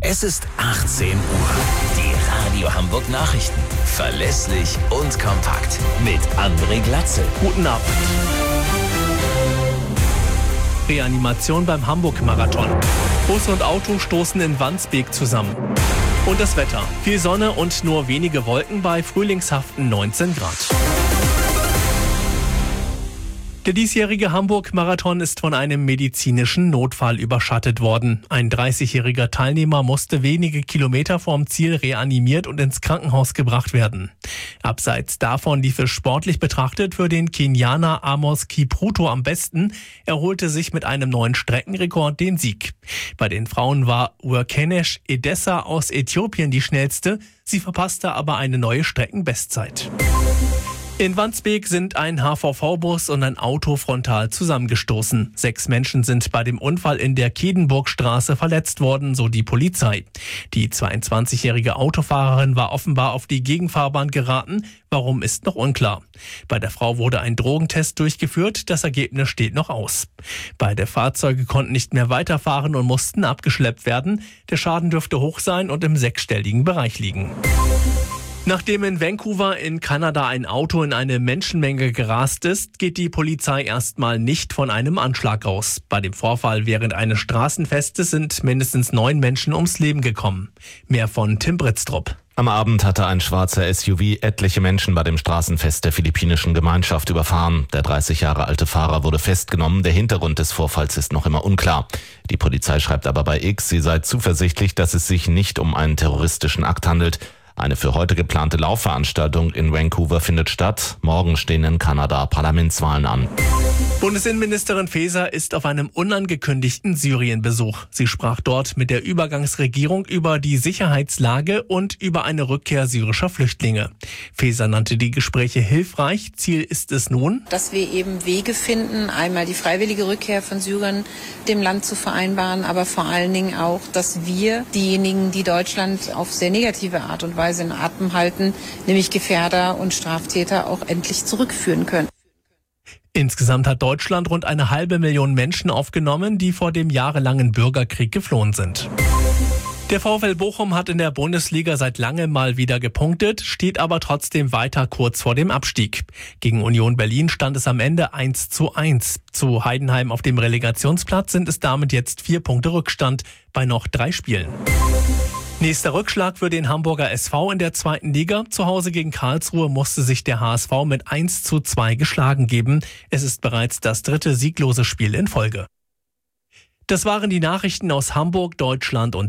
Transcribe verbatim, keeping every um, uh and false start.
Es ist achtzehn Uhr. Die Radio Hamburg Nachrichten. Verlässlich und kompakt. Mit André Glatzel. Guten Abend. Reanimation beim Hamburg-Marathon. Bus und Auto stoßen in Wandsbek zusammen. Und das Wetter. Viel Sonne und nur wenige Wolken bei frühlingshaften neunzehn Grad. Der diesjährige Hamburg-Marathon ist von einem medizinischen Notfall überschattet worden. Ein dreißigjähriger Teilnehmer musste wenige Kilometer vorm Ziel reanimiert und ins Krankenhaus gebracht werden. Abseits davon lief es sportlich betrachtet für den Kenianer Amos Kipruto am besten. Er holte sich mit einem neuen Streckenrekord den Sieg. Bei den Frauen war Urkenesh Edessa aus Äthiopien die schnellste. Sie verpasste aber eine neue Streckenbestzeit. In Wandsbek sind ein H V V-Bus und ein Auto frontal zusammengestoßen. Sechs Menschen sind bei dem Unfall in der Kedenburgstraße verletzt worden, so die Polizei. Die zweiundzwanzigjährige Autofahrerin war offenbar auf die Gegenfahrbahn geraten. Warum, ist noch unklar. Bei der Frau wurde ein Drogentest durchgeführt. Das Ergebnis steht noch aus. Beide Fahrzeuge konnten nicht mehr weiterfahren und mussten abgeschleppt werden. Der Schaden dürfte hoch sein und im sechsstelligen Bereich liegen. Nachdem in Vancouver in Kanada ein Auto in eine Menschenmenge gerast ist, geht die Polizei erstmal nicht von einem Anschlag aus. Bei dem Vorfall während eines Straßenfestes sind mindestens neun Menschen ums Leben gekommen. Mehr von Tim Britztrup. Am Abend hatte ein schwarzer S U V etliche Menschen bei dem Straßenfest der philippinischen Gemeinschaft überfahren. Der dreißig Jahre alte Fahrer wurde festgenommen. Der Hintergrund des Vorfalls ist noch immer unklar. Die Polizei schreibt aber bei X, sie sei zuversichtlich, dass es sich nicht um einen terroristischen Akt handelt. Eine für heute geplante Laufveranstaltung in Vancouver findet statt. Morgen stehen in Kanada Parlamentswahlen an. Bundesinnenministerin Faeser ist auf einem unangekündigten Syrienbesuch. Sie sprach dort mit der Übergangsregierung über die Sicherheitslage und über eine Rückkehr syrischer Flüchtlinge. Faeser nannte die Gespräche hilfreich. Ziel ist es nun, dass wir eben Wege finden, einmal die freiwillige Rückkehr von Syrern dem Land zu vereinbaren, aber vor allen Dingen auch, dass wir diejenigen, die Deutschland auf sehr negative Art und Weise in Atem halten, nämlich Gefährder und Straftäter, auch endlich zurückführen können. Insgesamt hat Deutschland rund eine halbe Million Menschen aufgenommen, die vor dem jahrelangen Bürgerkrieg geflohen sind. Der VfL Bochum hat in der Bundesliga seit langem mal wieder gepunktet, steht aber trotzdem weiter kurz vor dem Abstieg. Gegen Union Berlin stand es am Ende eins zu eins. Zu Heidenheim auf dem Relegationsplatz sind es damit jetzt vier Punkte Rückstand bei noch drei Spielen. Nächster Rückschlag für den Hamburger S V in der zweiten Liga. Zu Hause gegen Karlsruhe musste sich der H S V mit eins zu zwei geschlagen geben. Es ist bereits das dritte sieglose Spiel in Folge. Das waren die Nachrichten aus Hamburg, Deutschland und